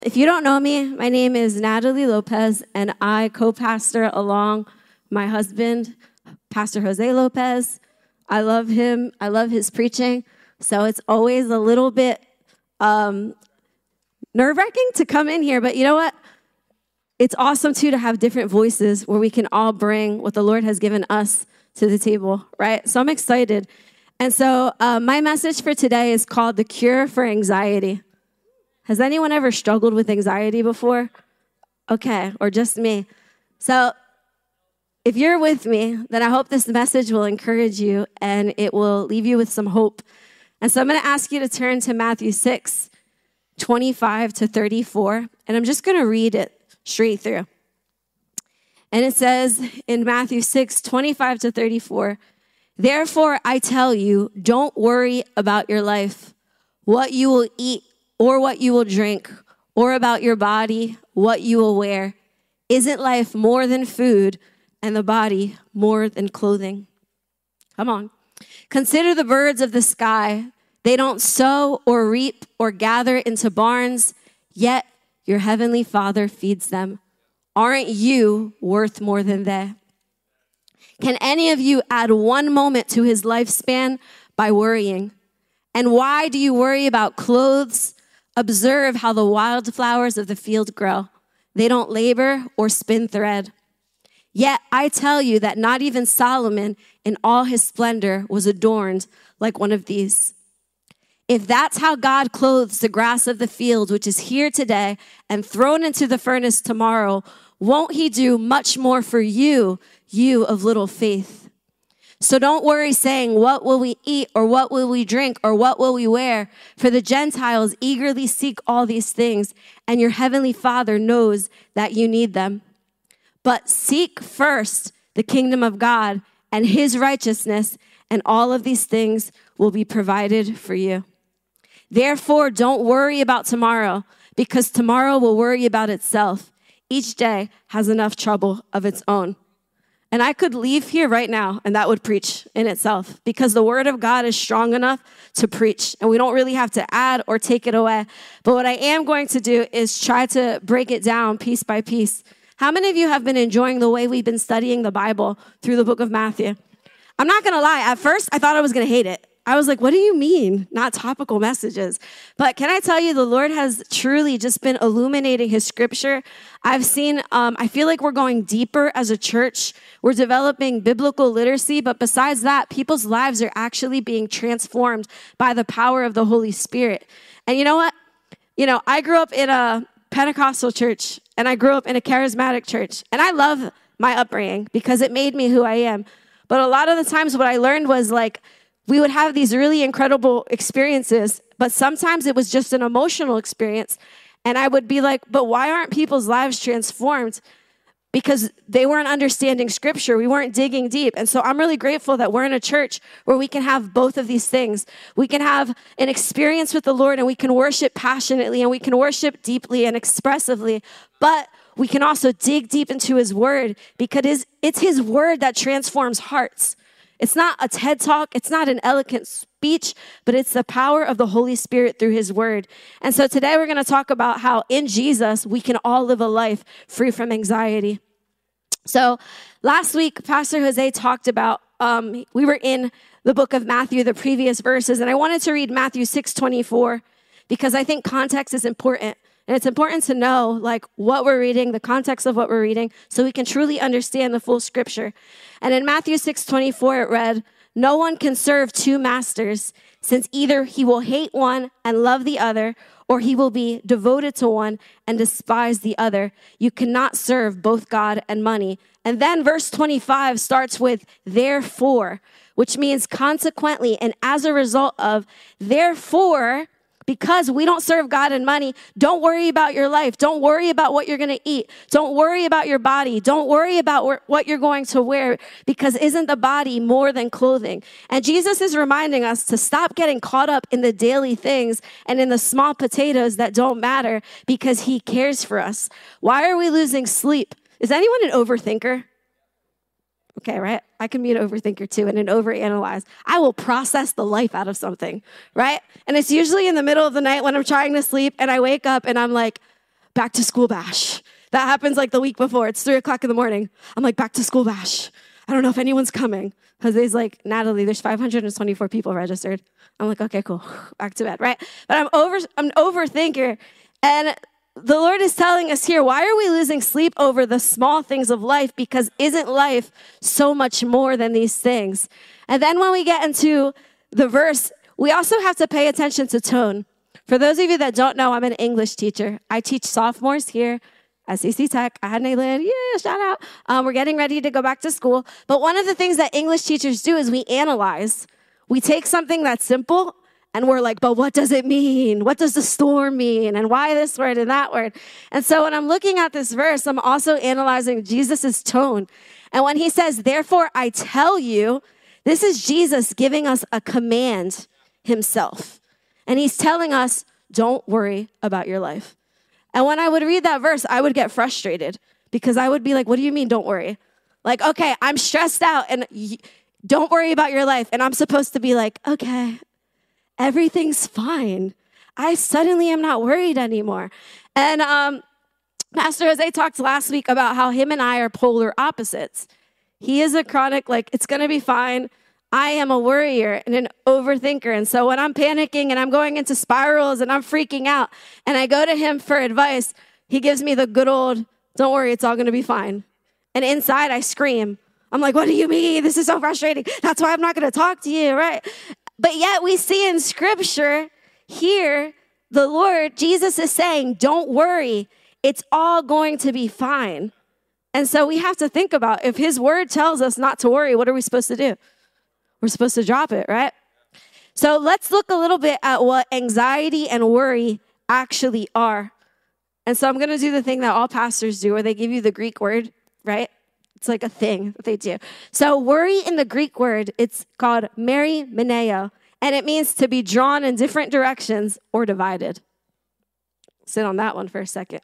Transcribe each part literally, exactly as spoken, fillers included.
If you don't know me, my name is Natalie Lopez, and I co-pastor along my husband, Pastor Jose Lopez. I love him. I love his preaching. So it's always a little bit um, nerve-wracking to come in here. But you know what? It's awesome, too, to have different voices where we can all bring what the Lord has given us to the table, right? So I'm excited. And so uh, my message for today is called The Cure for Anxiety. Has anyone ever struggled with anxiety before? Okay, or just me. So if you're with me, then I hope this message will encourage you and it will leave you with some hope. And so I'm going to ask you to turn to Matthew six, twenty-five to thirty-four, and I'm just going to read it straight through. And it says in Matthew six, twenty-five to thirty-four, "Therefore I tell you, don't worry about your life, what you will eat or what you will drink, or about your body, what you will wear. Isn't life more than food, and the body more than clothing?" Come on. "Consider the birds of the sky. They don't sow or reap or gather into barns, yet your heavenly Father feeds them. Aren't you worth more than they? Can any of you add one moment to his lifespan by worrying? And why do you worry about clothes? Observe how the wildflowers of the field grow. They don't labor or spin thread. Yet I tell you that not even Solomon in all his splendor was adorned like one of these. If that's how God clothes the grass of the field, which is here today and thrown into the furnace tomorrow, won't he do much more for you, you of little faith? So don't worry saying, what will we eat, or what will we drink, or what will we wear? For the Gentiles eagerly seek all these things, and your heavenly Father knows that you need them. But seek first the kingdom of God and his righteousness, and all of these things will be provided for you. Therefore, don't worry about tomorrow, because tomorrow will worry about itself. Each day has enough trouble of its own." And I could leave here right now, and that would preach in itself, because the word of God is strong enough to preach, and we don't really have to add or take it away. But what I am going to do is try to break it down piece by piece. How many of you have been enjoying the way we've been studying the Bible through the book of Matthew? I'm not going to lie. At first, I thought I was going to hate it. I was like, what do you mean? Not topical messages. But can I tell you, the Lord has truly just been illuminating his scripture. I've seen, um, I feel like we're going deeper as a church. We're developing biblical literacy. But besides that, people's lives are actually being transformed by the power of the Holy Spirit. And you know what? You know, I grew up in a Pentecostal church, and I grew up in a charismatic church. And I love my upbringing because it made me who I am. But a lot of the times what I learned was like, we would have these really incredible experiences, but sometimes it was just an emotional experience. And I would be like, but why aren't people's lives transformed? Because they weren't understanding scripture. We weren't digging deep. And so I'm really grateful that we're in a church where we can have both of these things. We can have an experience with the Lord, and we can worship passionately, and we can worship deeply and expressively. But we can also dig deep into his word, because it's his word that transforms hearts. It's not a TED Talk. It's not an eloquent speech, but it's the power of the Holy Spirit through his word. And so today we're going to talk about how in Jesus we can all live a life free from anxiety. So last week, Pastor Jose talked about, um, we were in the book of Matthew, the previous verses, and I wanted to read Matthew six twenty-four because I think context is important. And it's important to know like what we're reading, the context of what we're reading, so we can truly understand the full scripture. And in Matthew six twenty-four, it read, "No one can serve two masters, since either he will hate one and love the other, or he will be devoted to one and despise the other. You cannot serve both God and money." And then verse twenty-five starts with therefore, which means consequently and as a result of. Therefore, because we don't serve God and money, don't worry about your life. Don't worry about what you're going to eat. Don't worry about your body. Don't worry about what you're going to wear, because isn't the body more than clothing? And Jesus is reminding us to stop getting caught up in the daily things and in the small potatoes that don't matter, because he cares for us. Why are we losing sleep? Is anyone an overthinker? Okay, right? I can be an overthinker too and an overanalyze. I will process the life out of something, right? And it's usually in the middle of the night when I'm trying to sleep and I wake up and I'm like, back to school bash. That happens like the week before. It's three o'clock in the morning. I'm like, back to school bash. I don't know if anyone's coming. Jose's like, Natalie, there's five hundred twenty-four people registered. I'm like, okay, cool. Back to bed, right? But I'm over, I'm an overthinker. And the Lord is telling us here, why are we losing sleep over the small things of life? Because isn't life so much more than these things? And then when we get into the verse, we also have to pay attention to tone. For those of you that don't know, I'm an English teacher. I teach sophomores here at C C Tech. I had Nayland, yeah, shout out. Um, we're getting ready to go back to school. But one of the things that English teachers do is we analyze. We take something that's simple and we're like, but what does it mean? What does the storm mean? And why this word and that word? And so when I'm looking at this verse, I'm also analyzing Jesus's tone. And when he says, therefore I tell you, this is Jesus giving us a command himself. And he's telling us, don't worry about your life. And when I would read that verse, I would get frustrated because I would be like, what do you mean don't worry? Like, okay, I'm stressed out and y- don't worry about your life. And I'm supposed to be like, okay, everything's fine. I suddenly am not worried anymore. And um, Pastor Jose talked last week about how him and I are polar opposites. He is a chronic, like, it's going to be fine. I am a worrier and an overthinker. And so when I'm panicking and I'm going into spirals and I'm freaking out and I go to him for advice, he gives me the good old, don't worry, it's all going to be fine. And inside I scream. I'm like, what do you mean? This is so frustrating. That's why I'm not going to talk to you, right? But yet we see in scripture here, the Lord, Jesus is saying, don't worry. It's all going to be fine. And so we have to think about if his word tells us not to worry, what are we supposed to do? We're supposed to drop it, right? So let's look a little bit at what anxiety and worry actually are. And so I'm going to do the thing that all pastors do where they give you the Greek word, right? It's like a thing that they do. So worry in the Greek word, it's called merimeneo, and it means to be drawn in different directions or divided. Sit on that one for a second.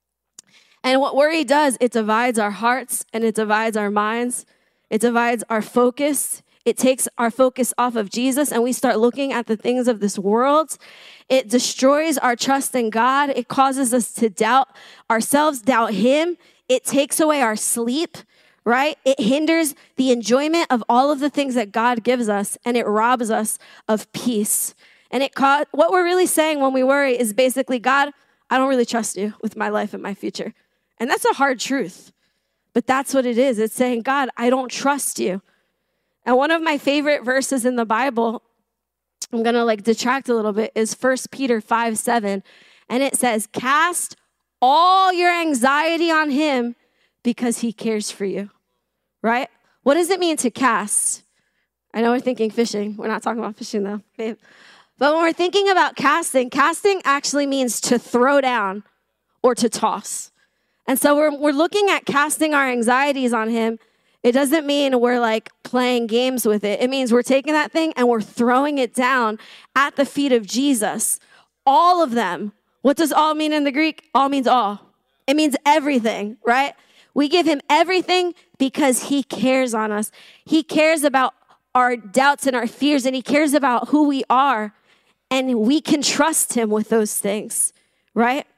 And what worry does, it divides our hearts and it divides our minds. It divides our focus. It takes our focus off of Jesus and we start looking at the things of this world. It destroys our trust in God. It causes us to doubt ourselves, doubt him. It takes away our sleep, right? It hinders the enjoyment of all of the things that God gives us, and it robs us of peace. And it co- what we're really saying when we worry is basically, God, I don't really trust you with my life and my future. And that's a hard truth, but that's what it is. It's saying, God, I don't trust you. And one of my favorite verses in the Bible, I'm going to like detract a little bit, is First Peter five seven. And it says, cast all your anxiety on him because he cares for you, right? What does it mean to cast? I know we're thinking fishing. We're not talking about fishing though, babe. But when we're thinking about casting, casting actually means to throw down or to toss. And so we're we're looking at casting our anxieties on him. It doesn't mean we're like playing games with it. It means we're taking that thing and we're throwing it down at the feet of Jesus. All of them. What does all mean in the Greek? All means all. It means everything, right? We give him everything because he cares on us. He cares about our doubts and our fears, and he cares about who we are. And we can trust him with those things, right?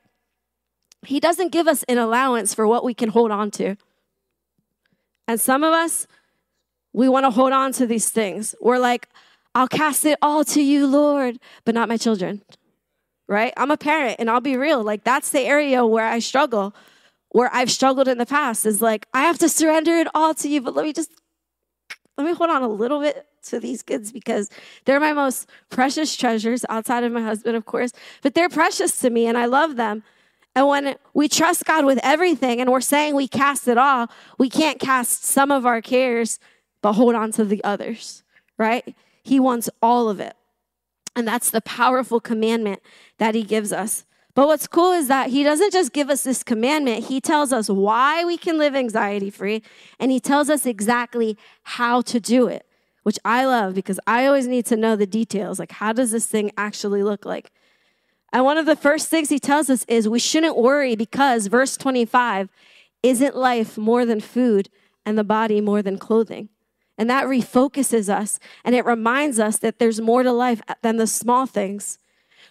He doesn't give us an allowance for what we can hold on to. And some of us, we want to hold on to these things. We're like, I'll cast it all to you, Lord, but not my children, right? I'm a parent, and I'll be real. Like, that's the area where I struggle, where I've struggled in the past, is like, I have to surrender it all to you, but let me just, let me hold on a little bit to these kids because they're my most precious treasures outside of my husband, of course, but they're precious to me, and I love them. And when we trust God with everything and we're saying we cast it all, we can't cast some of our cares, but hold on to the others, right? He wants all of it. And that's the powerful commandment that he gives us. But what's cool is that he doesn't just give us this commandment. He tells us why we can live anxiety-free, and he tells us exactly how to do it, which I love because I always need to know the details. Like, how does this thing actually look like? And one of the first things he tells us is we shouldn't worry because, verse twenty-five, isn't life more than food and the body more than clothing? And that refocuses us, and it reminds us that there's more to life than the small things.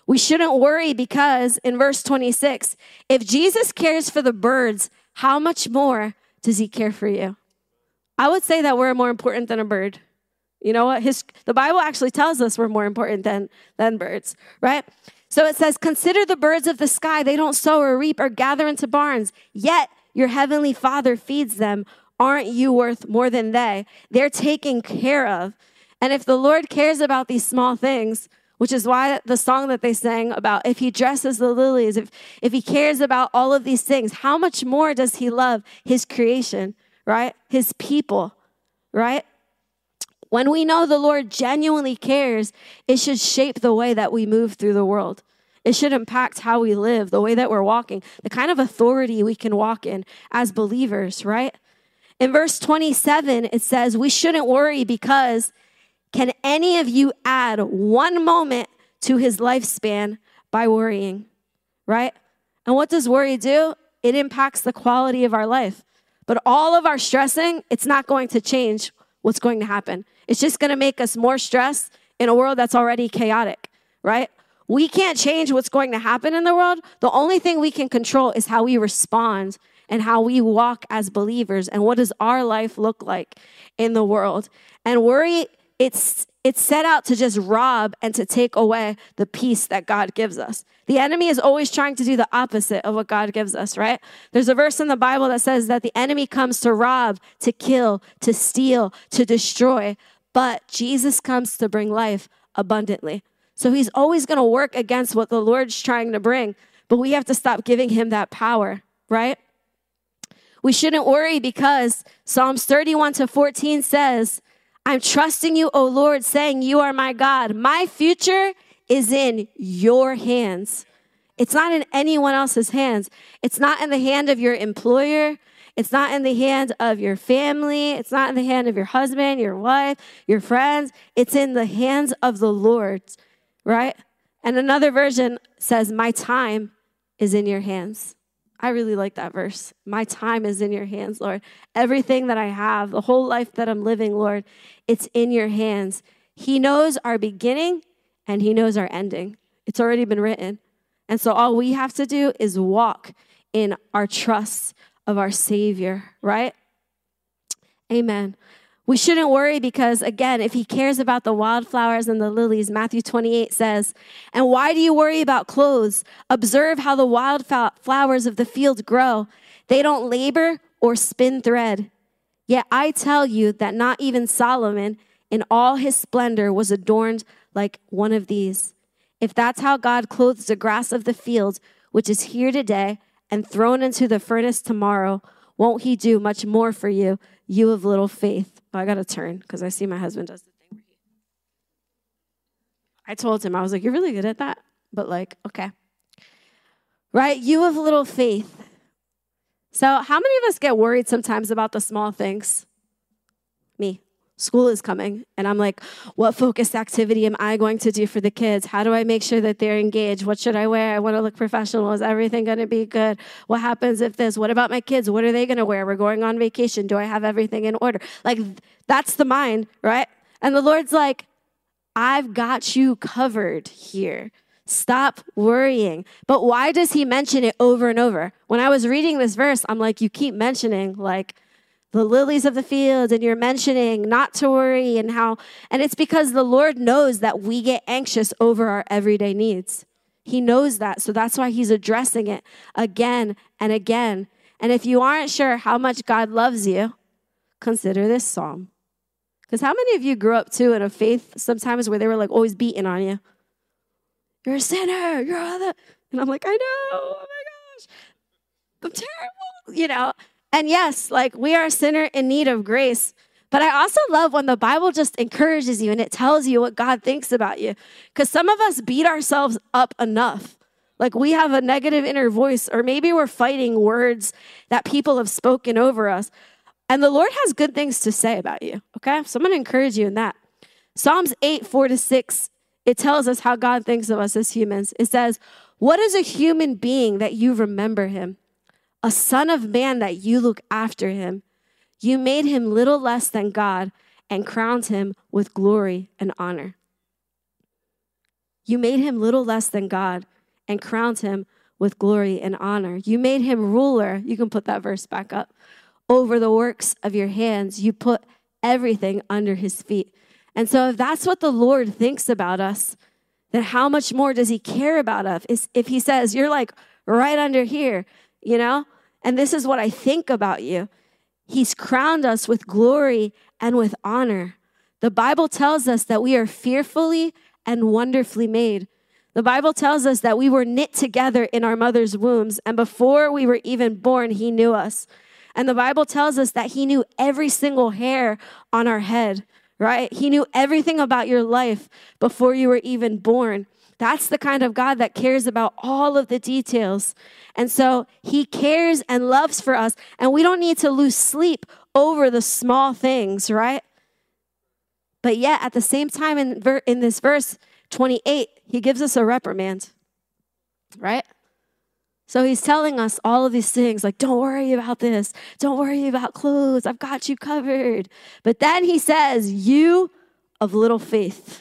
We shouldn't worry because in verse twenty-six, if Jesus cares for the birds, how much more does he care for you? I would say that we're more important than a bird. You know what? His, the Bible actually tells us we're more important than, than birds, right? So it says, consider the birds of the sky. They don't sow or reap or gather into barns, yet your heavenly Father feeds them. Aren't you worth more than they? They're taken care of. And if the Lord cares about these small things, which is why the song that they sang about, if he dresses the lilies, if, if he cares about all of these things, how much more does he love his creation, right? His people, right? When we know the Lord genuinely cares, it should shape the way that we move through the world. It should impact how we live, the way that we're walking, the kind of authority we can walk in as believers, right? In verse twenty-seven, it says, we shouldn't worry because can any of you add one moment to his lifespan by worrying, right? And what does worry do? It impacts the quality of our life. But all of our stressing, it's not going to change what's going to happen. It's just going to make us more stressed in a world that's already chaotic, right? We can't change what's going to happen in the world. The only thing we can control is how we respond and how we walk as believers and what does our life look like in the world. And worry, it's it's set out to just rob and to take away the peace that God gives us. The enemy is always trying to do the opposite of what God gives us, right? There's a verse in the Bible that says that the enemy comes to rob, to kill, to steal, to destroy, but Jesus comes to bring life abundantly. So he's always going to work against what the Lord's trying to bring, but we have to stop giving him that power, right? We shouldn't worry because Psalms thirty-one to fourteen says, I'm trusting you, O Lord, saying you are my God. My future is in your hands. It's not in anyone else's hands. It's not in the hand of your employer. It's not in the hand of your family. It's not in the hand of your husband, your wife, your friends. It's in the hands of the Lord, right? And another version says, my time is in your hands. I really like that verse. My time is in your hands, Lord. Everything that I have, the whole life that I'm living, Lord, it's in your hands. He knows our beginning and he knows our ending. It's already been written. And so all we have to do is walk in our trust of our Savior, right? Amen. We shouldn't worry because, again, if he cares about the wildflowers and the lilies, Matthew twenty-eight says, and why do you worry about clothes? Observe how the wildflowers of the field grow. They don't labor or spin thread. Yet I tell you that not even Solomon in all his splendor was adorned like one of these. If that's how God clothes the grass of the field, which is here today and thrown into the furnace tomorrow, won't he do much more for you, you of little faith? Oh, I got to turn because I see my husband does the thing. I told him, I was like, you're really good at that. But like, okay. Right? You of little faith. So how many of us get worried sometimes about the small things? Me. School is coming. And I'm like, what focused activity am I going to do for the kids? How do I make sure that they're engaged? What should I wear? I want to look professional. Is everything going to be good? What happens if this? What about my kids? What are they going to wear? We're going on vacation. Do I have everything in order? Like, that's the mind, right? And the Lord's like, I've got you covered here. Stop worrying. But why does he mention it over and over? When I was reading this verse, I'm like, you keep mentioning, like, the lilies of the field, and you're mentioning not to worry and how, and it's because the Lord knows that we get anxious over our everyday needs. He knows that, so that's why he's addressing it again and again. And if you aren't sure how much God loves you, consider this psalm. Because how many of you grew up too in a faith sometimes where they were like always beating on you? You're a sinner, you're all that. And I'm like, I know, oh my gosh, I'm terrible, you know. And yes, like we are a sinner in need of grace. But I also love when the Bible just encourages you and it tells you what God thinks about you. Because some of us beat ourselves up enough. Like we have a negative inner voice, or maybe we're fighting words that people have spoken over us. And the Lord has good things to say about you, okay? So I'm going to encourage you in that. Psalms eight, four to six, it tells us how God thinks of us as humans. It says, what is a human being that you remember him? A son of man that you look after him. You made him little less than God and crowned him with glory and honor. You made him little less than God and crowned him with glory and honor. You made him ruler. You can put that verse back up. Over the works of your hands, you put everything under his feet. And so if that's what the Lord thinks about us, then how much more does he care about us? If he says, you're like right under here, you know, and this is what I think about you. He's crowned us with glory and with honor. The Bible tells us that we are fearfully and wonderfully made. The Bible tells us that we were knit together in our mother's wombs, and before we were even born, he knew us. And the Bible tells us that he knew every single hair on our head, right? He knew everything about your life before you were even born. That's the kind of God that cares about all of the details. And so he cares and loves for us, and we don't need to lose sleep over the small things, right? But yet, at the same time, in, ver- in this verse twenty-eight, he gives us a reprimand, right? So he's telling us all of these things, like, don't worry about this. Don't worry about clothes. I've got you covered. But then he says, you of little faith.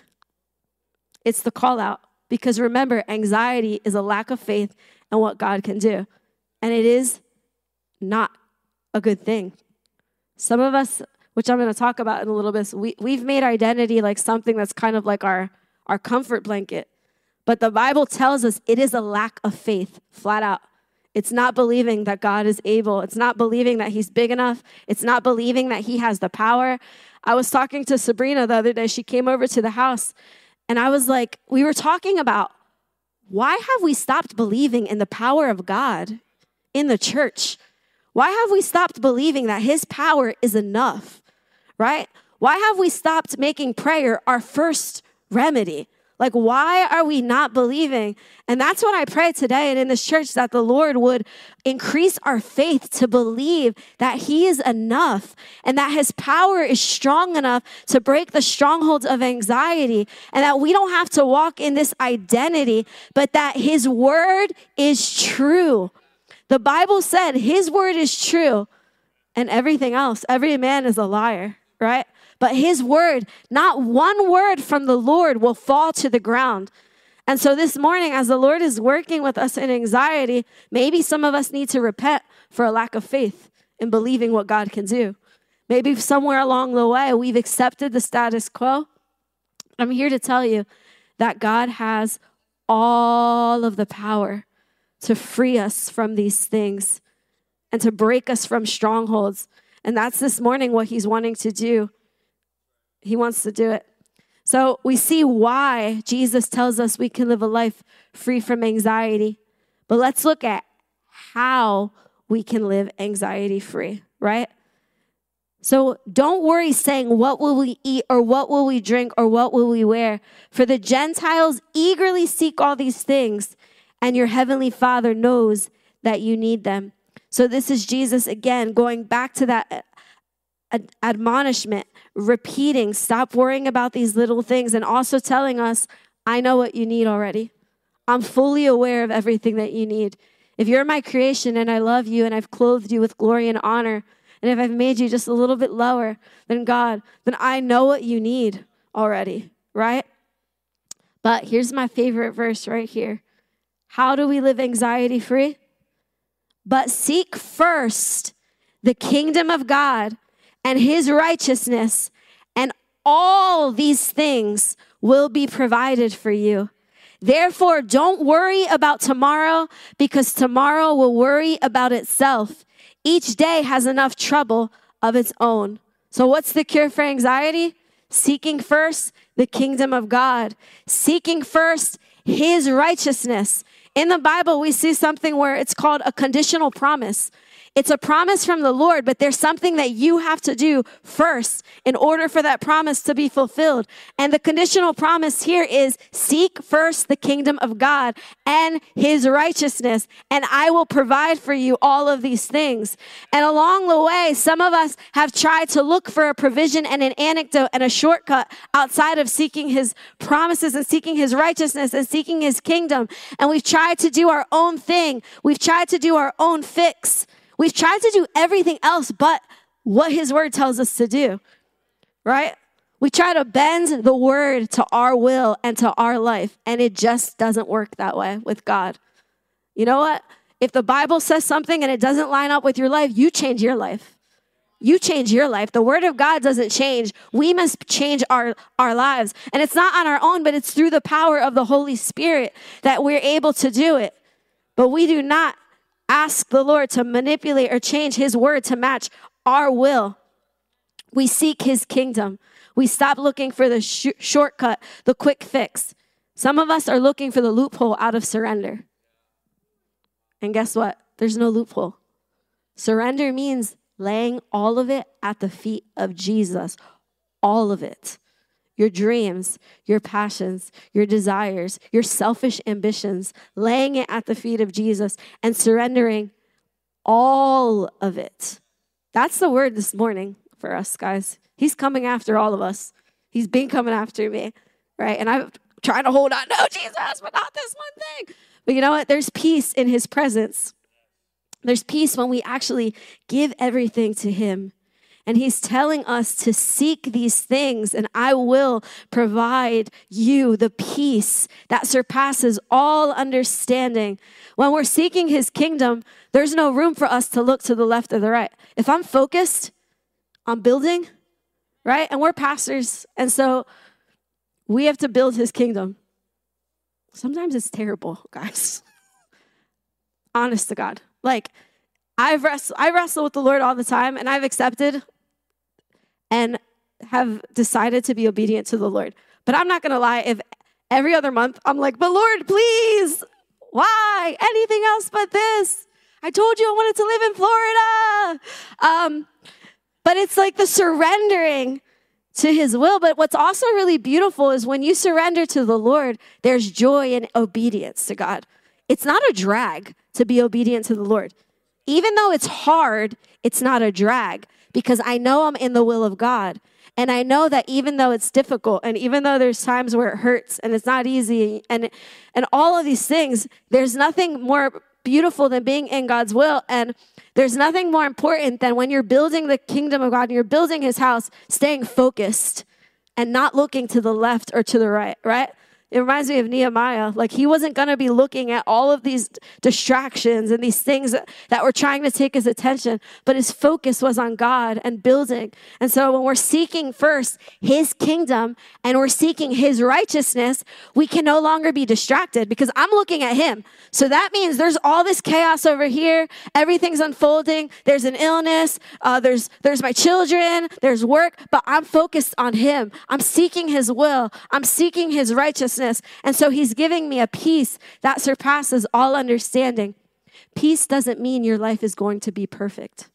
It's the call out. Because remember, anxiety is a lack of faith in what God can do. And it is not a good thing. Some of us, which I'm going to talk about in a little bit, so we, we've made identity like something that's kind of like our, our comfort blanket. But the Bible tells us it is a lack of faith, flat out. It's not believing that God is able. It's not believing that he's big enough. It's not believing that he has the power. I was talking to Sabrina the other day. She came over to the house, and I was like, we were talking about, why have we stopped believing in the power of God in the church? Why have we stopped believing that his power is enough, right? Why have we stopped making prayer our first remedy? Like, why are we not believing? And that's what I pray today and in this church, that the Lord would increase our faith to believe that he is enough and that his power is strong enough to break the strongholds of anxiety, and that we don't have to walk in this identity, but that his word is true. The Bible said his word is true, and everything else, every man is a liar, right? But his word, not one word from the Lord will fall to the ground. And so this morning, as the Lord is working with us in anxiety, maybe some of us need to repent for a lack of faith in believing what God can do. Maybe somewhere along the way, we've accepted the status quo. I'm here to tell you that God has all of the power to free us from these things and to break us from strongholds. And that's this morning what he's wanting to do. He wants to do it. So we see why Jesus tells us we can live a life free from anxiety. But let's look at how we can live anxiety free, right? So don't worry saying, what will we eat, or what will we drink, or what will we wear? For the Gentiles eagerly seek all these things, and your heavenly Father knows that you need them. So this is Jesus again, going back to that ad- admonishment, repeating, stop worrying about these little things, and also telling us, I know what you need already. I'm fully aware of everything that you need. If you're my creation and I love you and I've clothed you with glory and honor, and if I've made you just a little bit lower than God, then I know what you need already, right? But here's my favorite verse right here. How do we live anxiety free? But seek first the kingdom of God and his righteousness, and all these things will be provided for you. Therefore, don't worry about tomorrow, because tomorrow will worry about itself. Each day has enough trouble of its own. So what's the cure for anxiety? Seeking first the kingdom of God. Seeking first his righteousness. In the Bible, we see something where it's called a conditional promise. It's a promise from the Lord, but there's something that you have to do first in order for that promise to be fulfilled. And the conditional promise here is, seek first the kingdom of God and his righteousness, and I will provide for you all of these things. And along the way, some of us have tried to look for a provision and an anecdote and a shortcut outside of seeking his promises and seeking his righteousness and seeking his kingdom. And we've tried to do our own thing. We've tried to do our own fix. We've tried to do everything else but what his word tells us to do, right? We try to bend the word to our will and to our life, and it just doesn't work that way with God. You know what? If the Bible says something and it doesn't line up with your life, you change your life. You change your life. The word of God doesn't change. We must change our, our lives. And it's not on our own, but it's through the power of the Holy Spirit that we're able to do it. But we do not ask the Lord to manipulate or change his word to match our will. We seek his kingdom. We stop looking for the sh- shortcut, the quick fix. Some of us are looking for the loophole out of surrender. And guess what? There's no loophole. Surrender means laying all of it at the feet of Jesus. All of it. Your dreams, your passions, your desires, your selfish ambitions, laying it at the feet of Jesus and surrendering all of it. That's the word this morning for us, guys. He's coming after all of us. He's been coming after me, right? And I'm trying to hold on. No, Jesus, but not this one thing. But you know what? There's peace in his presence. There's peace when we actually give everything to him. And he's telling us to seek these things, and I will provide you the peace that surpasses all understanding. When we're seeking his kingdom, there's no room for us to look to the left or the right. If I'm focused on building, right? And we're pastors, and so we have to build his kingdom. Sometimes it's terrible, guys. Honest to God. Like, I've wrestled, I wrestle with the Lord all the time, and I've accepted and have decided to be obedient to the Lord. But I'm not going to lie, if every other month I'm like, but Lord, please, why? Anything else but this? I told you I wanted to live in Florida. Um, but it's like the surrendering to his will. But what's also really beautiful is when you surrender to the Lord, there's joy in obedience to God. It's not a drag to be obedient to the Lord. Even though it's hard, it's not a drag because I know I'm in the will of God. And I know that even though it's difficult and even though there's times where it hurts and it's not easy and, and all of these things, there's nothing more beautiful than being in God's will. And there's nothing more important than when you're building the kingdom of God and you're building his house, staying focused and not looking to the left or to the right, right? It reminds me of Nehemiah. Like, he wasn't going to be looking at all of these distractions and these things that, that were trying to take his attention, but his focus was on God and building. And so when we're seeking first his kingdom and we're seeking his righteousness, we can no longer be distracted because I'm looking at him. So that means there's all this chaos over here. Everything's unfolding. There's an illness. Uh, there's, there's my children. There's work, but I'm focused on him. I'm seeking his will. I'm seeking his righteousness. And so he's giving me a peace that surpasses all understanding. Peace doesn't mean your life is going to be perfect.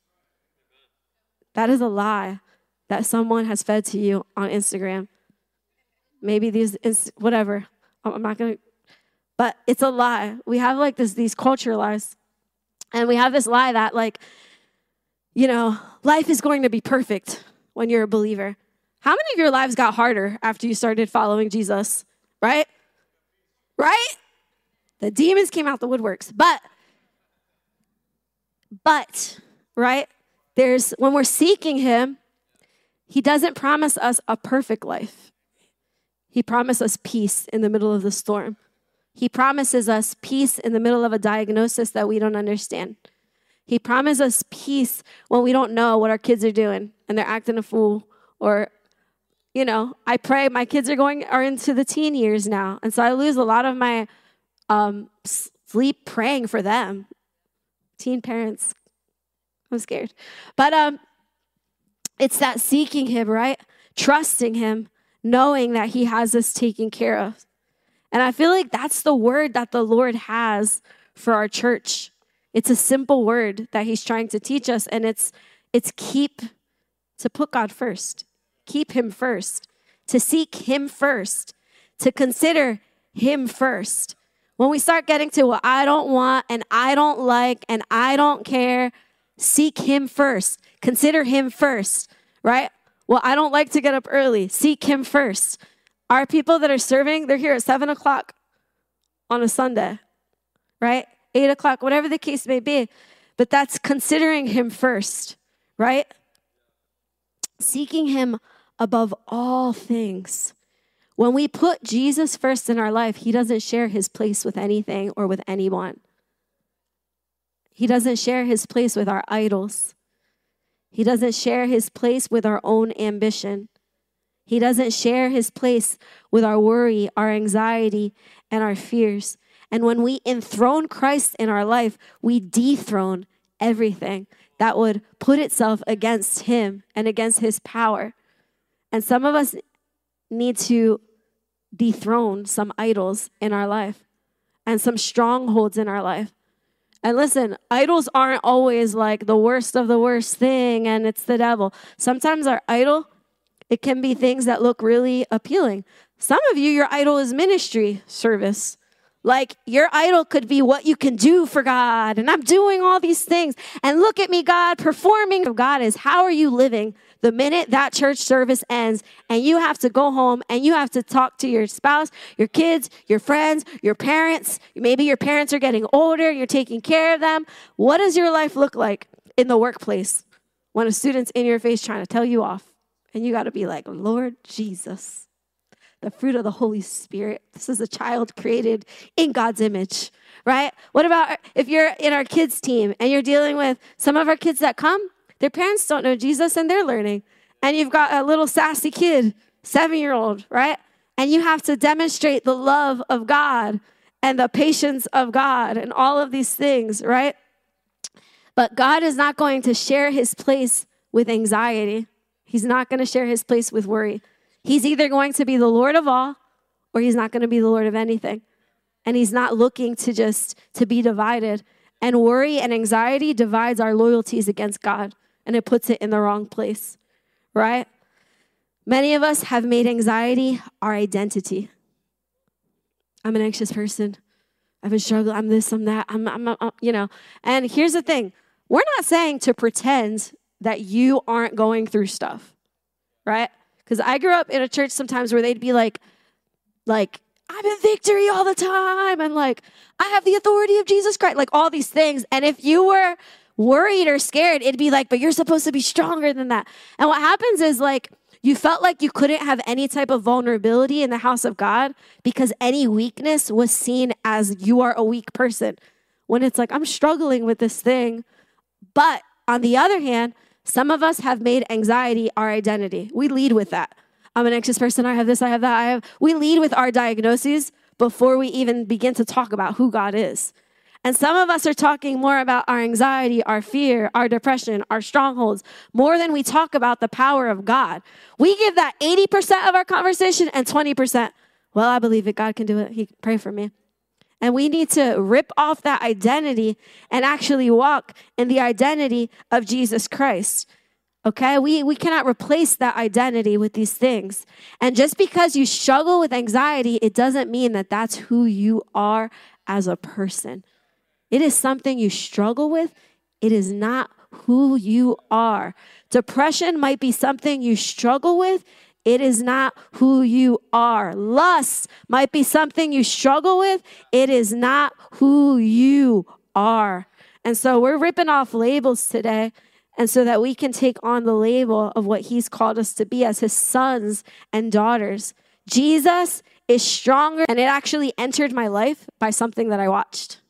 That is a lie that someone has fed to you on Instagram. Maybe these, whatever. I'm not going to, but it's a lie. We have like this, these culture lies. And we have this lie that like, you know, life is going to be perfect when you're a believer. How many of your lives got harder after you started following Jesus? Right? Right? The demons came out the woodworks. But, but, right? There's, when we're seeking him, he doesn't promise us a perfect life. He promises us peace in the middle of the storm. He promises us peace in the middle of a diagnosis that we don't understand. He promises us peace when we don't know what our kids are doing and they're acting a fool or you know, I pray, my kids are going, are into the teen years now. And so I lose a lot of my um, sleep praying for them. Teen parents, I'm scared. But um, it's that seeking him, right? Trusting him, knowing that he has us taken care of. And I feel like that's the word that the Lord has for our church. It's a simple word that he's trying to teach us. And it's, it's keep, to put God first. Keep him first, to seek him first, to consider him first. When we start getting to what I don't want and I don't like and I don't care, seek him first. Consider him first, right? Well, I don't like to get up early. Seek him first. Our people that are serving, they're here at seven o'clock on a Sunday, right? eight o'clock, whatever the case may be. But that's considering him first, right? Seeking him above all things. When we put Jesus first in our life, he doesn't share his place with anything or with anyone. He doesn't share his place with our idols. He doesn't share his place with our own ambition. He doesn't share his place with our worry, our anxiety, and our fears. And when we enthrone Christ in our life, we dethrone everything that would put itself against him and against his power. And some of us need to dethrone some idols in our life and some strongholds in our life. And listen, idols aren't always like the worst of the worst thing and it's the devil. Sometimes our idol, it can be things that look really appealing. Some of you, your idol is ministry service. Like your idol could be what you can do for God. And I'm doing all these things. And look at me, God, performing. God is, how are you living the minute that church service ends and you have to go home and you have to talk to your spouse, your kids, your friends, your parents. Maybe your parents are getting older. You're taking care of them. What does your life look like in the workplace when a student's in your face trying to tell you off? And you got to be like, Lord Jesus, the fruit of the Holy Spirit. This is a child created in God's image, right? What about if you're in our kids team and you're dealing with some of our kids that come, their parents don't know Jesus and they're learning. And you've got a little sassy kid, seven-year-old, right? And you have to demonstrate the love of God and the patience of God and all of these things, right? But God is not going to share his place with anxiety. He's not going to share his place with worry. He's either going to be the Lord of all or he's not going to be the Lord of anything. And he's not looking to just to be divided. And worry and anxiety divides our loyalties against God and it puts it in the wrong place, right? Many of us have made anxiety our identity. I'm an anxious person. I've been struggling. I'm this, I'm that. I'm, I'm, I'm, you know. And here's the thing. We're not saying to pretend that you aren't going through stuff, right? Because I grew up in a church sometimes where they'd be like, like, I'm in victory all the time. And like, I have the authority of Jesus Christ. Like all these things. And if you were worried or scared, it'd be like, but you're supposed to be stronger than that. And what happens is like, you felt like you couldn't have any type of vulnerability in the house of God because any weakness was seen as you are a weak person. When it's like, I'm struggling with this thing. But on the other hand, some of us have made anxiety our identity. We lead with that. I'm an anxious person. I have this, I have that. I have. We lead with our diagnoses before we even begin to talk about who God is. And some of us are talking more about our anxiety, our fear, our depression, our strongholds, more than we talk about the power of God. We give that eighty percent of our conversation and twenty percent, well, I believe that God can do it. He can pray for me. And we need to rip off that identity and actually walk in the identity of Jesus Christ. Okay? We, we cannot replace that identity with these things. And just because you struggle with anxiety, it doesn't mean that that's who you are as a person. It is something you struggle with. It is not who you are. Depression might be something you struggle with. It is not who you are. Lust might be something you struggle with. It is not who you are. And so we're ripping off labels today, and so that we can take on the label of what he's called us to be as his sons and daughters. Jesus is stronger, and it actually entered my life by something that I watched.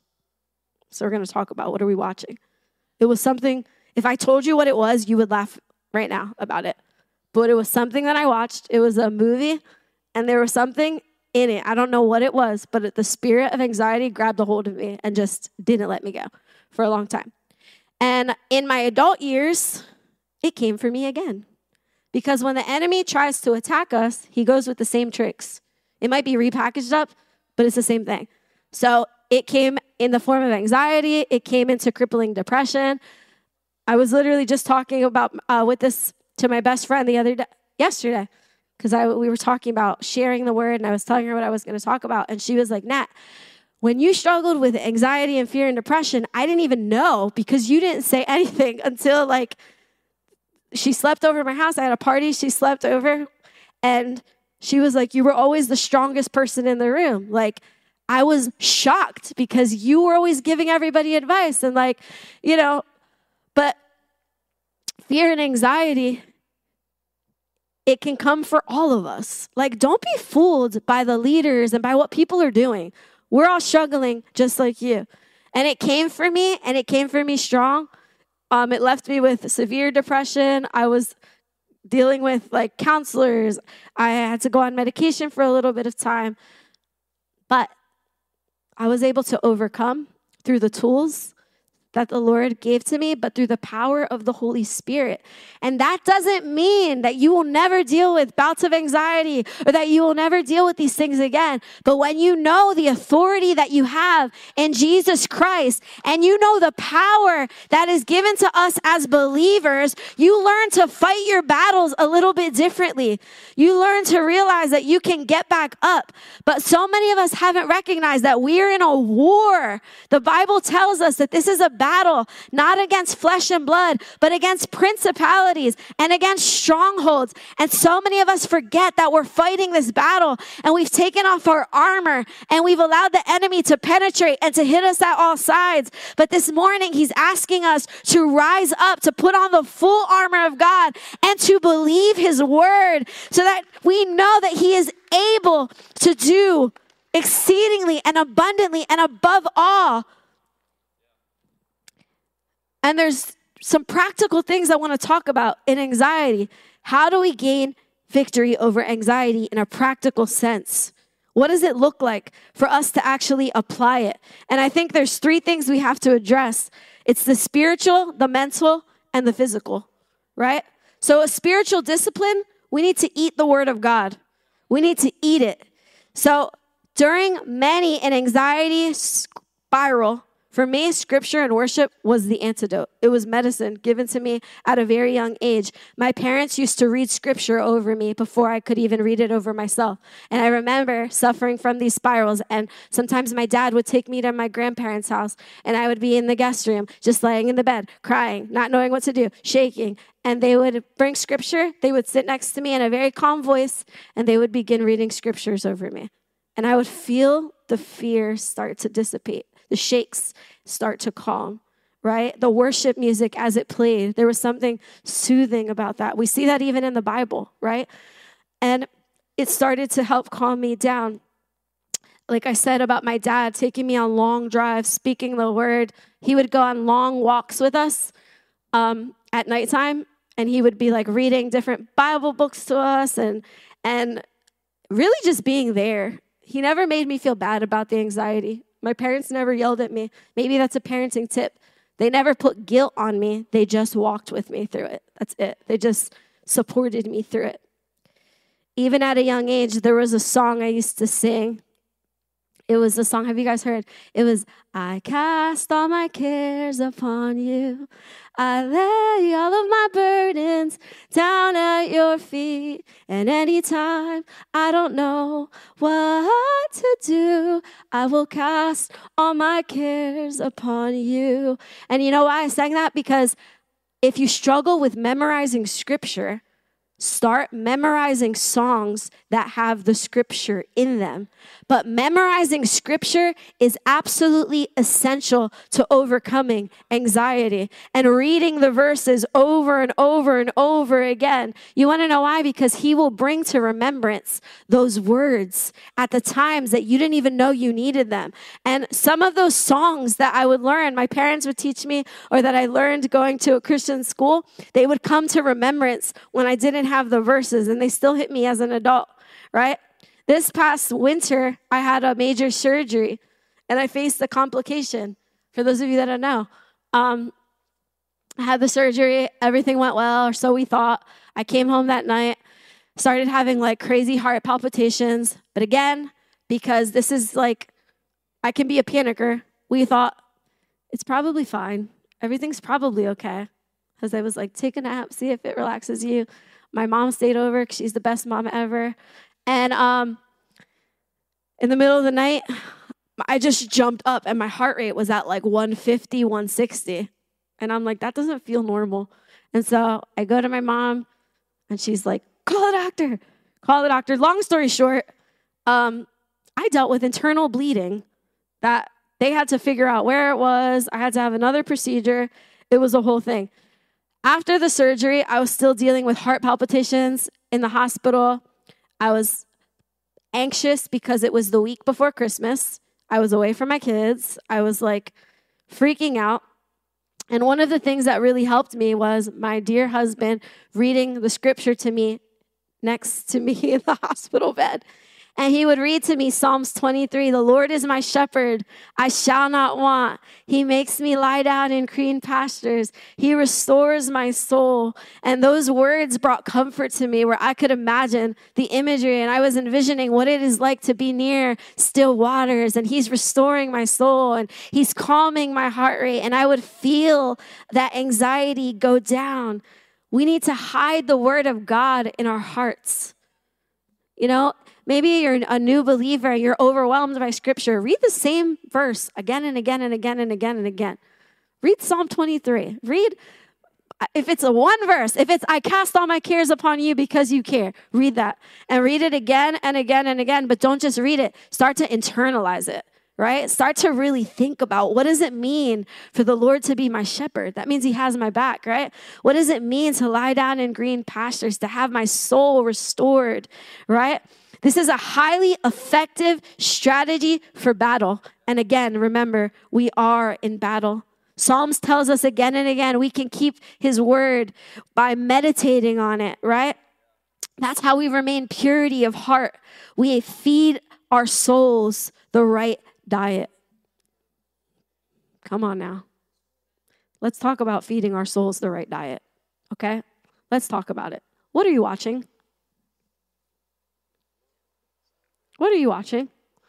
So we're going to talk about what are we watching. It was something, if I told you what it was, you would laugh right now about it. But it was something that I watched. It was a movie, and there was something in it. I don't know what it was, but the spirit of anxiety grabbed a hold of me and just didn't let me go for a long time. And in my adult years, it came for me again. Because when the enemy tries to attack us, he goes with the same tricks. It might be repackaged up, but it's the same thing. So it came in the form of anxiety. It came into crippling depression. I was literally just talking about uh, with this to my best friend the other day, yesterday, because I we were talking about sharing the word, and I was telling her what I was going to talk about, and she was like, Nat, when you struggled with anxiety and fear and depression, I didn't even know because you didn't say anything until like she slept over at my house. I had a party. She slept over, and she was like, you were always the strongest person in the room. Like, I was shocked because you were always giving everybody advice, and like, you know, but fear and anxiety, it can come for all of us. Like, don't be fooled by the leaders and by what people are doing. We're all struggling just like you. And it came for me, and it came for me strong. Um, it left me with severe depression. I was dealing with like counselors. I had to go on medication for a little bit of time. But I was able to overcome through the tools that the Lord gave to me, but through the power of the Holy Spirit. And that doesn't mean that you will never deal with bouts of anxiety or that you will never deal with these things again. But when you know the authority that you have in Jesus Christ, and you know the power that is given to us as believers, you learn to fight your battles a little bit differently. You learn to realize that you can get back up. But so many of us haven't recognized that we are in a war. The Bible tells us that this is a battle, not against flesh and blood, but against principalities and against strongholds. And so many of us forget that we're fighting this battle, and we've taken off our armor, and we've allowed the enemy to penetrate and to hit us at all sides. But this morning, he's asking us to rise up, to put on the full armor of God, and to believe his word, so that we know that he is able to do exceedingly and abundantly and above all. And there's some practical things I want to talk about in anxiety. How do we gain victory over anxiety in a practical sense? What does it look like for us to actually apply it? And I think there's three things we have to address. It's the spiritual, the mental, and the physical, right? So a spiritual discipline, we need to eat the word of God. We need to eat it. So during many an anxiety spiral, for me, scripture and worship was the antidote. It was medicine given to me at a very young age. My parents used to read scripture over me before I could even read it over myself. And I remember suffering from these spirals. And sometimes my dad would take me to my grandparents' house, and I would be in the guest room, just laying in the bed, crying, not knowing what to do, shaking. And they would bring scripture. They would sit next to me in a very calm voice, and they would begin reading scriptures over me. And I would feel the fear start to dissipate. The shakes start to calm, right? The worship music as it played, there was something soothing about that. We see that even in the Bible, right? And it started to help calm me down. Like I said about my dad taking me on long drives, speaking the word. He would go on long walks with us um, at nighttime, and he would be like reading different Bible books to us and and really just being there. He never made me feel bad about the anxiety. My parents never yelled at me. Maybe that's a parenting tip. They never put guilt on me. They just walked with me through it. That's it. They just supported me through it. Even at a young age, there was a song I used to sing. It was a song, have you guys heard? It was, I cast all my cares upon you. I lay all of my burdens down at your feet. And anytime I don't know what to do, I will cast all my cares upon you. And you know why I sang that? Because if you struggle with memorizing scripture, start memorizing songs that have the scripture in them. But memorizing scripture is absolutely essential to overcoming anxiety and reading the verses over and over and over again. You want to know why? Because he will bring to remembrance those words at the times that you didn't even know you needed them. And some of those songs that I would learn, my parents would teach me, or that I learned going to a Christian school, they would come to remembrance when I didn't have the verses, and they still hit me as an adult, right? This past winter, I had a major surgery, and I faced a complication. For those of you that don't know, um, I had the surgery. Everything went well, or so we thought. I came home that night, started having like crazy heart palpitations. But again, because this is like, I can be a panicker, we thought, it's probably fine. Everything's probably okay. Because I was like, take a nap, see if it relaxes you. My mom stayed over because she's the best mom ever. And um, in the middle of the night, I just jumped up and my heart rate was at like one fifty, one sixty. And I'm like, that doesn't feel normal. And so I go to my mom and she's like, call the doctor, call the doctor. Long story short, um, I dealt with internal bleeding that they had to figure out where it was. I had to have another procedure. It was a whole thing. After the surgery, I was still dealing with heart palpitations in the hospital. I was anxious because it was the week before Christmas. I was away from my kids. I was like freaking out. And one of the things that really helped me was my dear husband reading the scripture to me next to me in the hospital bed. And he would read to me Psalms twenty-three, the Lord is my shepherd, I shall not want. He makes me lie down in green pastures. He restores my soul. And those words brought comfort to me where I could imagine the imagery, and I was envisioning what it is like to be near still waters, and he's restoring my soul, and he's calming my heart rate, and I would feel that anxiety go down. We need to hide the word of God in our hearts. You know, maybe you're a new believer and you're overwhelmed by scripture. Read the same verse again and again and again and again and again. Read Psalm twenty-three. Read, if it's a one verse, if it's, I cast all my cares upon you because you care, read that. And read it again and again and again, but don't just read it. Start to internalize it, right? Start to really think about, what does it mean for the Lord to be my shepherd? That means he has my back, right? What does it mean to lie down in green pastures, to have my soul restored, right? This is a highly effective strategy for battle. And again, remember, we are in battle. Psalms tells us again and again, we can keep his word by meditating on it, right? That's how we remain purity of heart. We feed our souls the right diet. Come on now. Let's talk about feeding our souls the right diet, okay? Let's talk about it. What are you watching? What are you watching?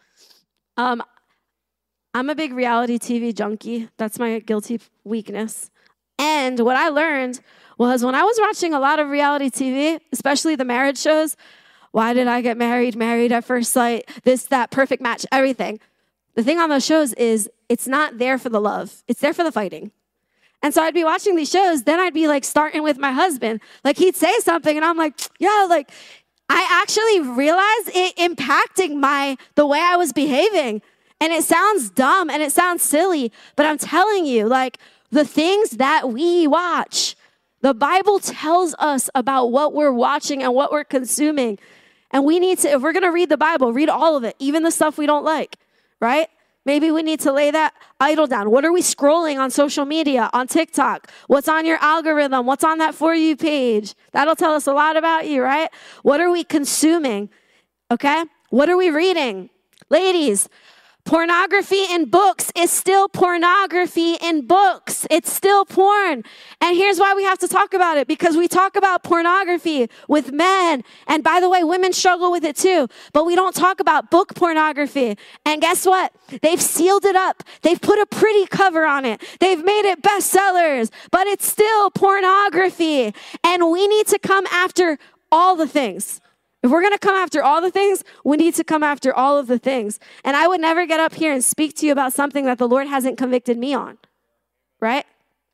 Um, I'm a big reality T V junkie. That's my guilty weakness. And what I learned was when I was watching a lot of reality T V, especially the marriage shows, Why Did I Get Married, Married at First Sight, this, that, Perfect Match, everything. The thing on those shows is it's not there for the love. It's there for the fighting. And so I'd be watching these shows, then I'd be like starting with my husband. Like he'd say something and I'm like, yeah, like I actually realized it impacting my, the way I was behaving. And it sounds dumb and it sounds silly, but I'm telling you, like the things that we watch, the Bible tells us about what we're watching and what we're consuming. And we need to, if we're going to read the Bible, read all of it, even the stuff we don't like, right? Maybe we need to lay that idol down. What are we scrolling on social media, on TikTok? What's on your algorithm? What's on that For You page? That'll tell us a lot about you, right? What are we consuming? Okay? What are we reading? Ladies, pornography in books is still pornography in books. It's still porn. And here's why we have to talk about it, because we talk about pornography with men. And by the way, women struggle with it too. But we don't talk about book pornography. And guess what? They've sealed it up. They've put a pretty cover on it. They've made it bestsellers, but it's still pornography. And we need to come after all the things. If we're going to come after all the things, we need to come after all of the things. And I would never get up here and speak to you about something that the Lord hasn't convicted me on, right?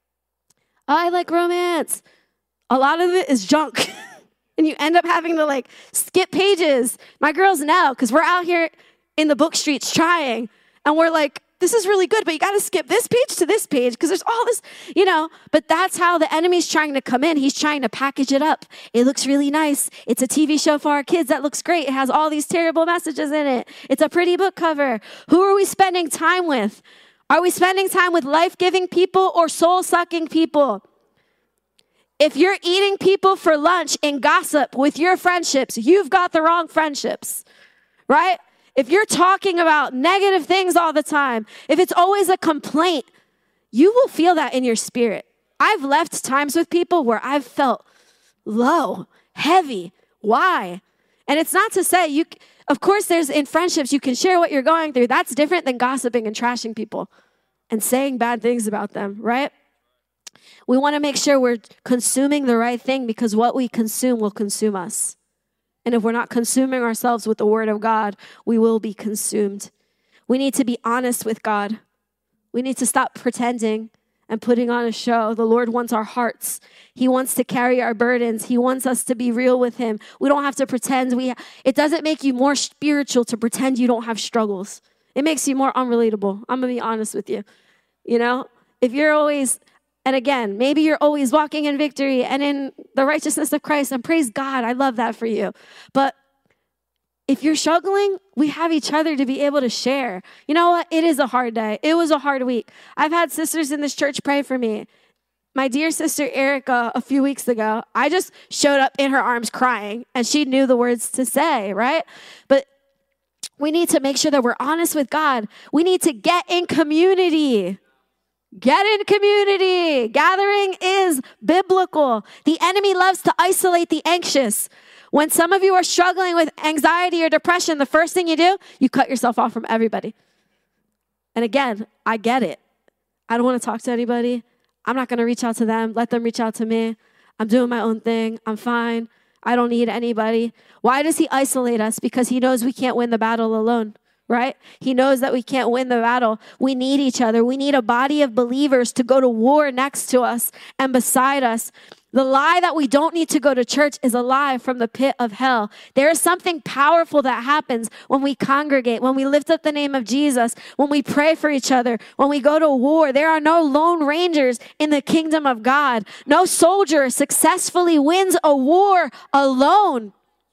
Oh, I like romance. A lot of it is junk. And you end up having to like skip pages. My girls know, because we're out here in the book streets trying. And we're like, this is really good, but you got to skip this page to this page because there's all this, you know. But that's how the enemy's trying to come in. He's trying to package it up. It looks really nice. It's a T V show for our kids that looks great. It has all these terrible messages in it. It's a pretty book cover. Who are we spending time with? Are we spending time with life-giving people or soul-sucking people? If you're eating people for lunch and gossip with your friendships, you've got the wrong friendships, right? If you're talking about negative things all the time, if it's always a complaint, you will feel that in your spirit. I've left times with people where I've felt low, heavy. Why? And it's not to say you, of course, there's in friendships, you can share what you're going through. That's different than gossiping and trashing people and saying bad things about them, right? We want to make sure we're consuming the right thing because what we consume will consume us. And if we're not consuming ourselves with the word of God, we will be consumed. We need to be honest with God. We need to stop pretending and putting on a show. The Lord wants our hearts. He wants to carry our burdens. He wants us to be real with him. We don't have to pretend. We. It doesn't make you more spiritual to pretend you don't have struggles. It makes you more unrelatable. I'm going to be honest with you. You know, if you're always, And again, maybe you're always walking in victory and in the righteousness of Christ, and praise God. I love that for you. But if you're struggling, we have each other to be able to share. You know what? It is a hard day. It was a hard week. I've had sisters in this church pray for me. My dear sister Erica, a few weeks ago, I just showed up in her arms crying, and she knew the words to say, right? But we need to make sure that we're honest with God. We need to get in community. Get in community. Gathering is biblical. The enemy loves to isolate the anxious. When some of you are struggling with anxiety or depression, the first thing you do, you cut yourself off from everybody. And again, I get it. I don't want to talk to anybody. I'm not going to reach out to them. Let them reach out to me. I'm doing my own thing. I'm fine. I don't need anybody. Why does he isolate us? Because he knows we can't win the battle alone, right? He knows that we can't win the battle. We need each other. We need a body of believers to go to war next to us and beside us. The lie that we don't need to go to church is a lie from the pit of hell. There is something powerful that happens when we congregate, when we lift up the name of Jesus, when we pray for each other, when we go to war. There are no lone rangers in the kingdom of God. No soldier successfully wins a war alone.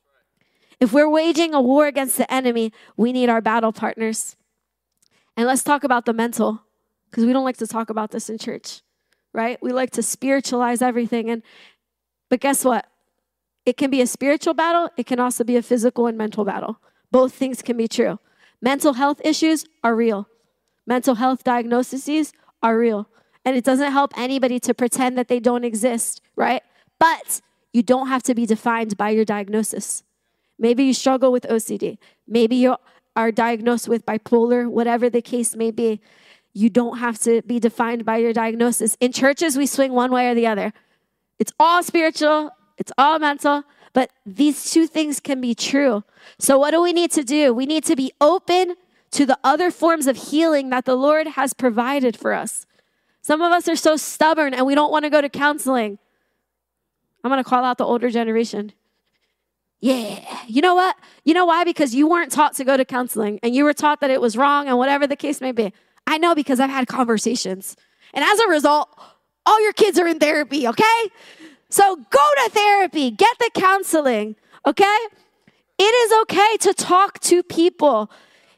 If we're waging a war against the enemy, we need our battle partners. And let's talk about the mental, because we don't like to talk about this in church. Right? We like to spiritualize everything. And but guess what? It can be a spiritual battle. It can also be a physical and mental battle. Both things can be true. Mental health issues are real. Mental health diagnoses are real. And it doesn't help anybody to pretend that they don't exist, right? But you don't have to be defined by your diagnosis. Maybe you struggle with O C D. Maybe you are diagnosed with bipolar, whatever the case may be. You don't have to be defined by your diagnosis. In churches, we swing one way or the other. It's all spiritual. It's all mental. But these two things can be true. So what do we need to do? We need to be open to the other forms of healing that the Lord has provided for us. Some of us are so stubborn and we don't want to go to counseling. I'm going to call out the older generation. Yeah. You know what? You know why? Because you weren't taught to go to counseling and you were taught that it was wrong and whatever the case may be. I know because I've had conversations. And as a result, all your kids are in therapy, okay? So go to therapy. Get the counseling, okay? It is okay to talk to people.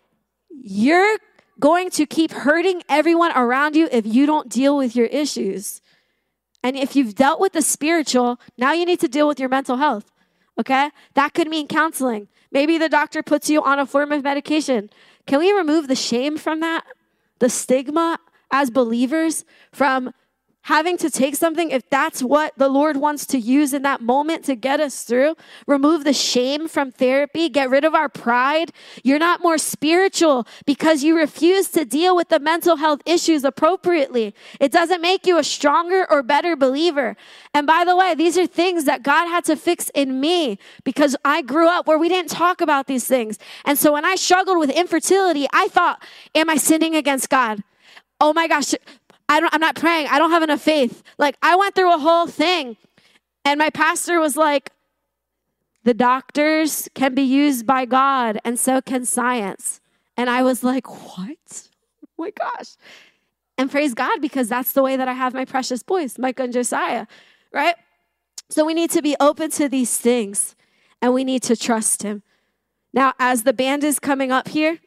You're going to keep hurting everyone around you if you don't deal with your issues. And if you've dealt with the spiritual, now you need to deal with your mental health, okay? That could mean counseling. Maybe the doctor puts you on a form of medication. Can we remove the shame from that? The stigma as believers from having to take something, if that's what the Lord wants to use in that moment to get us through. Remove the shame from therapy. Get rid of our pride. You're not more spiritual because you refuse to deal with the mental health issues appropriately. It doesn't make you a stronger or better believer. And by the way, these are things that God had to fix in me because I grew up where we didn't talk about these things. And so when I struggled with infertility, I thought, am I sinning against God? Oh my gosh, I don't, I'm not praying. I don't have enough faith. Like, I went through a whole thing. And my pastor was like, the doctors can be used by God, and so can science. And I was like, what? Oh my gosh. And praise God, because that's the way that I have my precious boys, Micah and Josiah, right? So we need to be open to these things, and we need to trust him. Now, as the band is coming up here,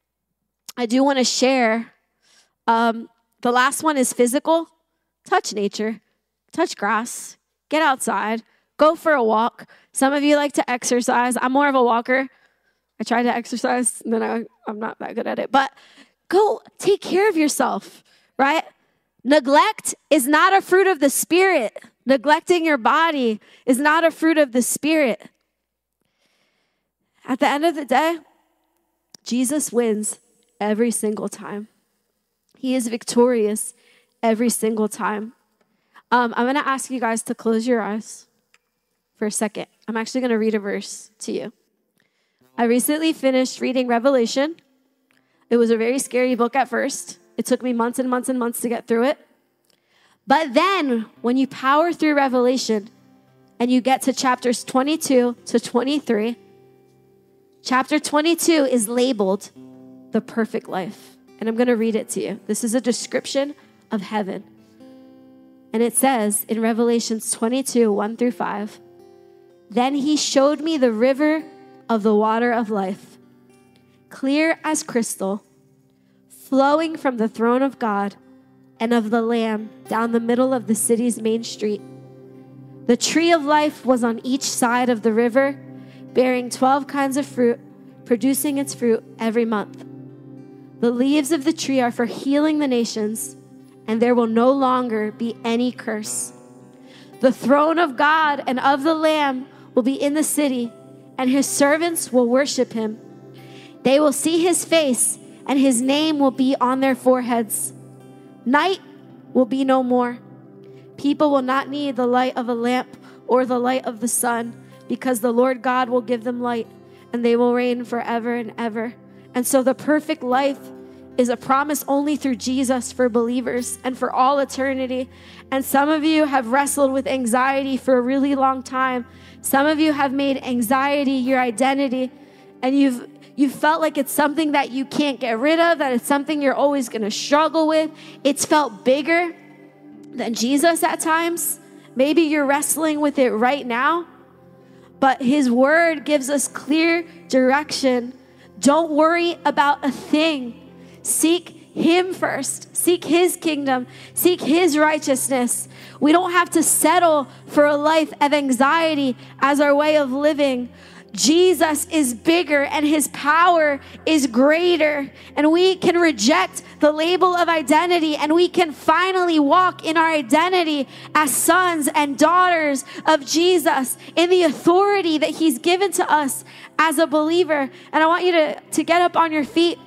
I do want to share... Um, The last one is physical. Touch nature. Touch grass. Get outside. Go for a walk. Some of you like to exercise. I'm more of a walker. I try to exercise, and then I, I'm not that good at it. But go take care of yourself, right? Neglect is not a fruit of the Spirit. Neglecting your body is not a fruit of the Spirit. At the end of the day, Jesus wins every single time. He is victorious every single time. Um, I'm going to ask you guys to close your eyes for a second. I'm actually going to read a verse to you. I recently finished reading Revelation. It was a very scary book at first. It took me months and months and months to get through it. But then when you power through Revelation and you get to chapters twenty-two to twenty-three, chapter twenty-two is labeled the perfect life. And I'm going to read it to you. This is a description of heaven. And it says in Revelations twenty-two, one through five, then he showed me the river of the water of life, clear as crystal, flowing from the throne of God and of the Lamb down the middle of the city's main street. The tree of life was on each side of the river, bearing twelve kinds of fruit, producing its fruit every month. The leaves of the tree are for healing the nations, and there will no longer be any curse. The throne of God and of the Lamb will be in the city, and his servants will worship him. They will see his face, and his name will be on their foreheads. Night will be no more. People will not need the light of a lamp or the light of the sun, because the Lord God will give them light, and they will reign forever and ever. And so the perfect life is a promise only through Jesus for believers and for all eternity. And some of you have wrestled with anxiety for a really long time. Some of you have made anxiety your identity, and you've you felt like it's something that you can't get rid of, that it's something you're always going to struggle with. It's felt bigger than Jesus at times. Maybe you're wrestling with it right now, but his word gives us clear direction. Don't worry about a thing. Seek him first. Seek his kingdom. Seek his righteousness. We don't have to settle for a life of anxiety as our way of living. Jesus is bigger and his power is greater, and we can reject the label of identity, and we can finally walk in our identity as sons and daughters of Jesus, in the authority that he's given to us as a believer. And I want you to, to get up on your feet,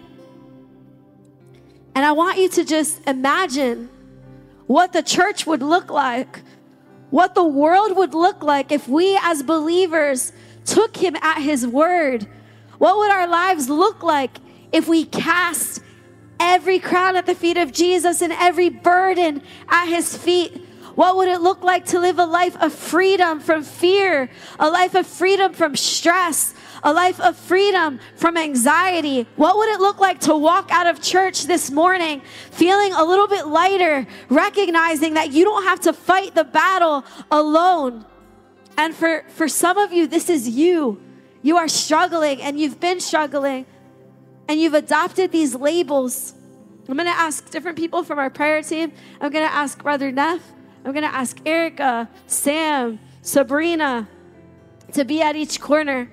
and I want you to just imagine what the church would look like, what the world would look like if we as believers took him at his word. What would our lives look like if we cast every crown at the feet of Jesus and every burden at his feet? What would it look like to live a life of freedom from fear, a life of freedom from stress, a life of freedom from anxiety? What would it look like to walk out of church this morning feeling a little bit lighter, recognizing that you don't have to fight the battle alone? And for, for some of you, this is you. You are struggling, and you've been struggling, and you've adopted these labels. I'm going to ask different people from our prayer team. I'm going to ask Brother Neff. I'm going to ask Erica, Sam, Sabrina to be at each corner.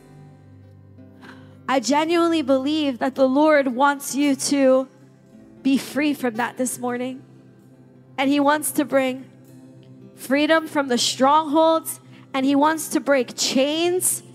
I genuinely believe that the Lord wants you to be free from that this morning. And he wants to bring freedom from the strongholds, and he wants to break chains,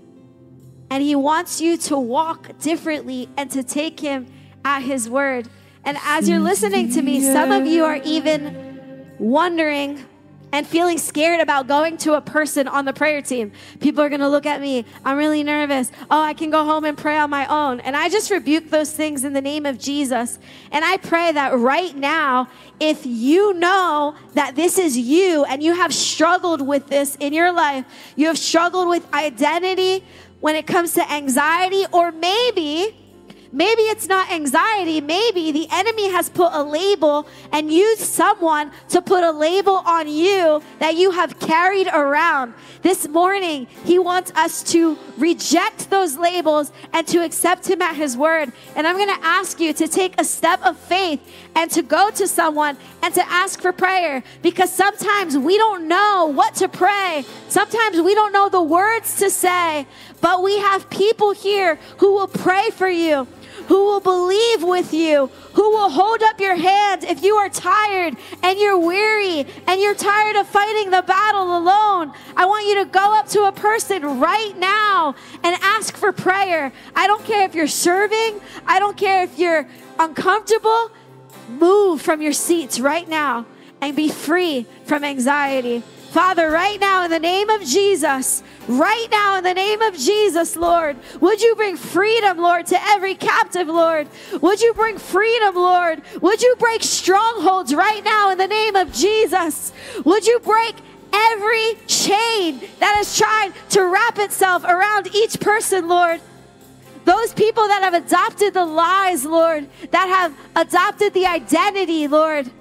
and he wants you to walk differently and to take him at his word. And as you're listening to me, some of you are even wondering and feeling scared about going to a person on the prayer team. People are going to look at me. I'm really nervous. Oh, I can go home and pray on my own. And I just rebuke those things in the name of Jesus. And I pray that right now, if you know that this is you and you have struggled with this in your life, you have struggled with identity when it comes to anxiety, or maybe Maybe it's not anxiety. Maybe the enemy has put a label and used someone to put a label on you that you have carried around. This morning, he wants us to reject those labels and to accept him at his word. And I'm going to ask you to take a step of faith and to go to someone and to ask for prayer, because sometimes we don't know what to pray. Sometimes we don't know the words to say, but we have people here who will pray for you, who will believe with you, who will hold up your hand if you are tired and you're weary and you're tired of fighting the battle alone. I want you to go up to a person right now and ask for prayer. I don't care if you're serving. I don't care if you're uncomfortable. Move from your seats right now and be free from anxiety. Father, right now in the name of Jesus, right now in the name of Jesus, Lord, would you bring freedom, Lord, to every captive, Lord? Would you bring freedom, Lord? Would you break strongholds right now in the name of Jesus? Would you break every chain that is trying to wrap itself around each person, Lord? Those people that have adopted the lies, Lord, that have adopted the identity, Lord,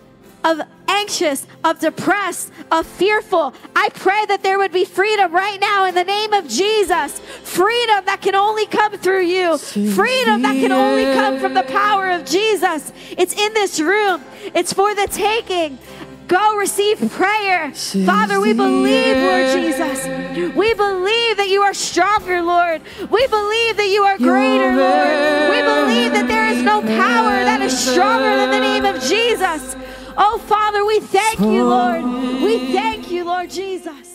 of anxious, of depressed, of fearful. I pray that there would be freedom right now in the name of Jesus. Freedom that can only come through you. Freedom that can only come from the power of Jesus. It's in this room. It's for the taking. Go receive prayer. Father, we believe, Lord Jesus. We believe that you are stronger, Lord. We believe that you are greater, Lord. We believe that there is no power that is stronger than the name of Jesus. Oh, Father, we thank you, Lord. We thank you, Lord Jesus.